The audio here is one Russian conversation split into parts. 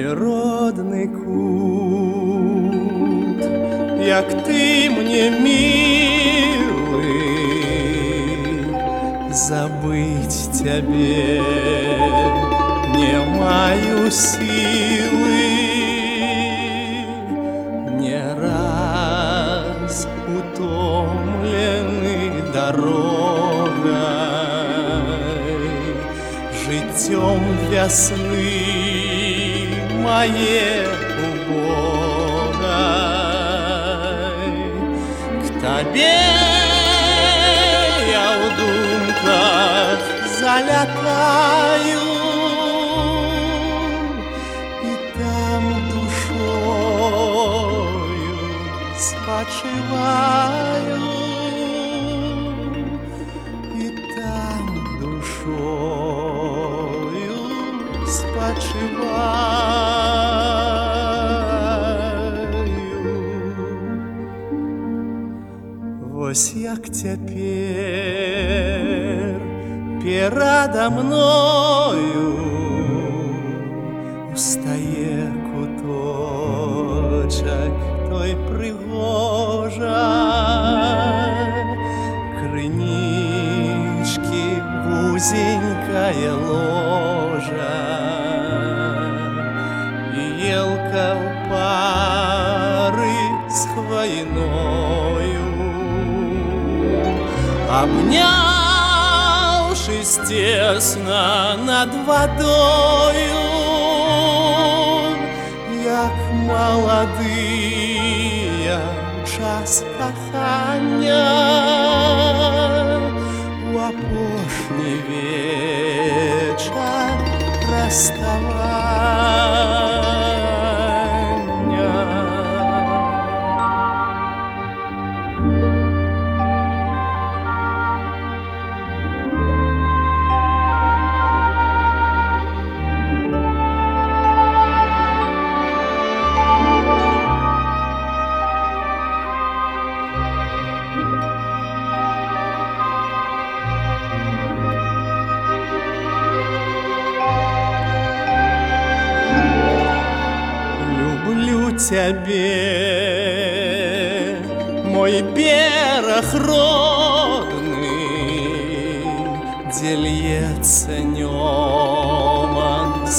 мой родный кут, як ты мне милый, забыть тебе не маю силы. Не раз утомленный дорогой, життем весны моей убогой, к тебе я в думках залетаю, и там душою спочиваю, и там душою спочиваю. Вось як цяпер перада мною устае куточак той пригожай, крынички вузенькая ложа, и елка в пары с хвойною. Обнявшись тесно над водою, як молодые час кохання, у апошні вечер расставання. Тебе, мой берег родный, где льется неман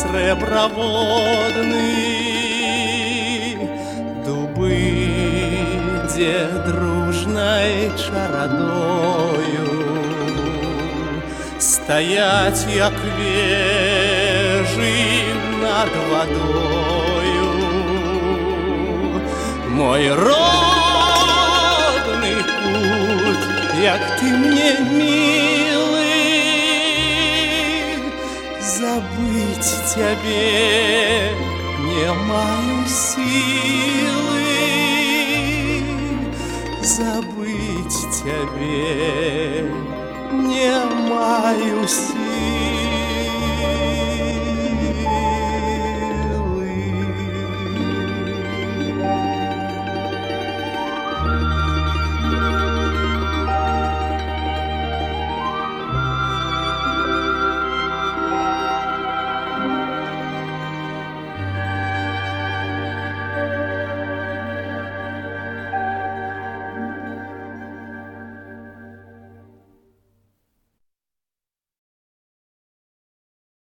среброводный, дубы, где дружной чародою стоять, як вежи над водою. Мой родный путь, як ты мне милый, забыть тебе не маю силы, забыть тебе не маю силы.